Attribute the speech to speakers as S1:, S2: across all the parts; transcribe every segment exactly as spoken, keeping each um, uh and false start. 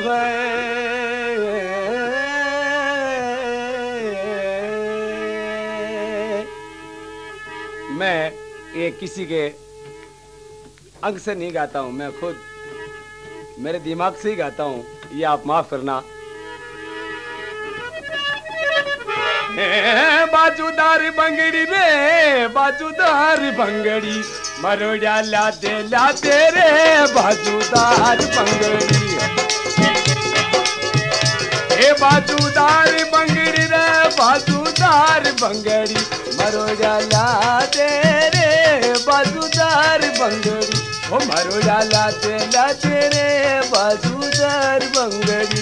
S1: मैं ये किसी के अंग से नहीं गाता हूं, मैं खुद मेरे दिमाग से ही गाता हूं, ये आप माफ करना। बाजूदार बंगड़ी रे बाजूदार बंगड़ी मरोड़ा लाते लाते रे बाजूदार बंगड़ी। हे बाजूदार बंगड़ी रे बाजूदार बंगड़ी मरोड़ा लाते रे बाजूदार बंगड़ी। ओ मरोड़ा लाते लाते रे बाजूदार बंगड़ी।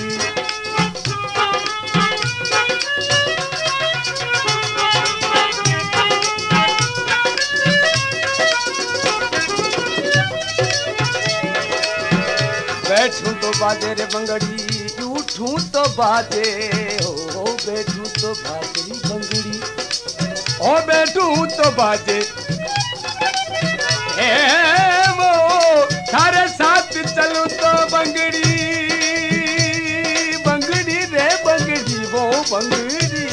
S1: बैठूं तो बाजे रे बंगड़ी उठूं तो बाजे ओ बैठूं तो बाजे रे बंगड़ी ओ बैठूं तो बाजे ए वो थारे साथ चलूं तो बंगड़ी बंगड़ी रे बंगड़ी वो बंगड़ी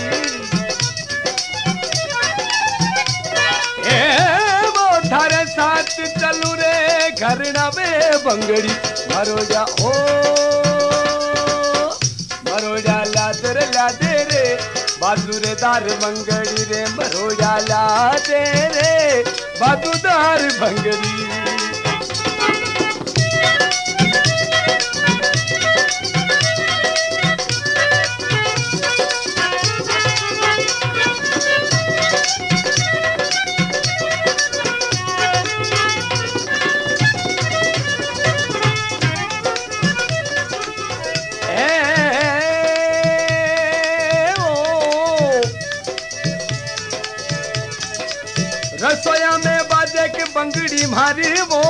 S1: ए वो थारे साथ चलूं रे घरना में बंगड़ी मरोड़ा ओ मरोड़ा लादे रे लादे रे बाजूदार बंगड़ी रे मरोड़ा लादे रे बाजूदार बंगड़ी। रसोया में बाजे के बंगड़ी मारी वो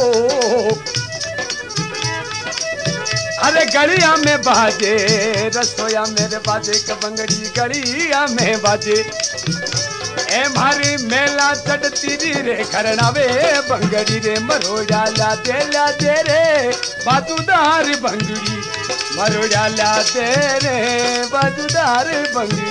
S1: अरे गलिया में बाजे रसोया मेरे बाजे के बंगड़ी गलिया में बाजे ए मारी मेला चढ़ती रे खरना वे बंगड़ी रे मरोड़ा लादे लादे रे बाजूदार बंगड़ी मरोड़ा लादे रे बाजूदार बंगड़ी।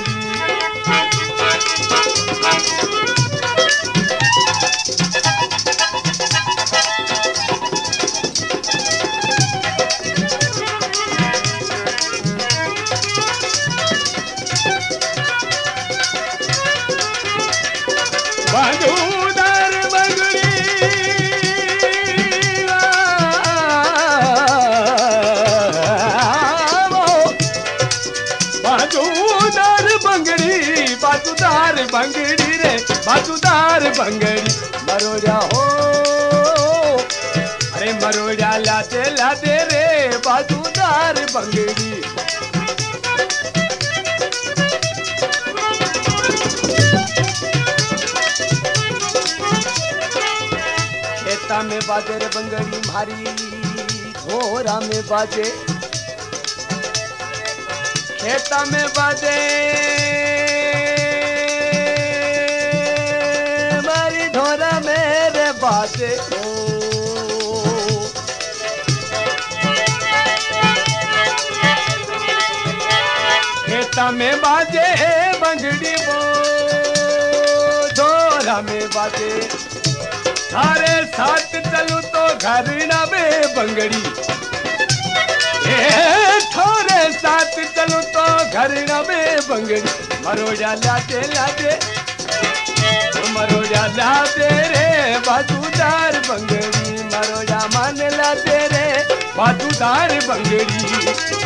S1: बाजूदार बंगड़ी बाजूदार बंगड़ी बाजूदार बंगड़ी रे बाजूदार बंगड़ी मरोड़ा हो अरे मरोड़ा लाते लाते रे बाजूदार बंगड़ी। खेता में बाजे रे बंगड़ी मारी घोरा में बाजे खेता में बाजे मारी ढोरा में रे बाजे ओ खेता में बाजे बंगड़ी वो ढोरा में बाजे थारे साथ चलूं तो घर ना में बंगड़ी थारे साथ चलूं तो घर ना में बंगड़ी मरोड़ा लादे लादे मरोड़ा लादे रे बाजूदार बंगड़ी मरोड़ा मान लादे रे बाजूदार बंगड़ी।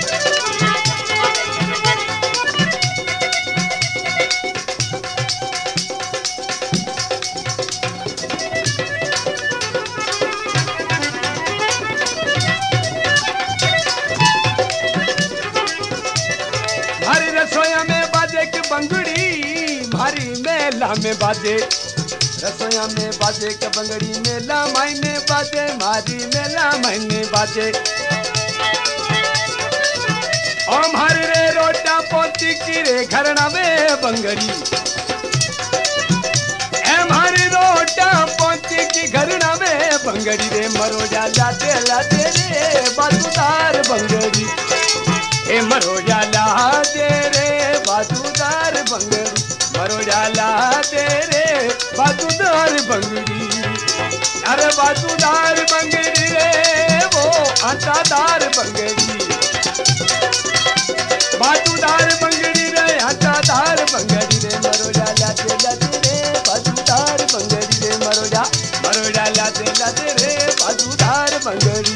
S1: रसोया में बाजे के बंगड़ी भारी मेला में बाजे रसोया में बाजे के बंगड़ी मेला मायने बाजे मारी मेला मायने बाजे ओ मारी रे रोटा पोती की रे घरना में बंगड़ी ए मारी रोटा पोती की घरना में बंगड़ी रे मरोड़ा लाते लाते रे बाजूदार बंगड़ी। बाजूदार बंगड़ी, अरे बाजूदार बंगड़ी रे वो आटादार बंगड़ी, बाजूदार बंगड़ी रे आटादार बंगड़ी रे मरोड़ा लाते लाते रे बाजूदार बंगड़ी रे मरोड़ा मरोड़ा लाते लाते रे बाजूदार बंगड़ी।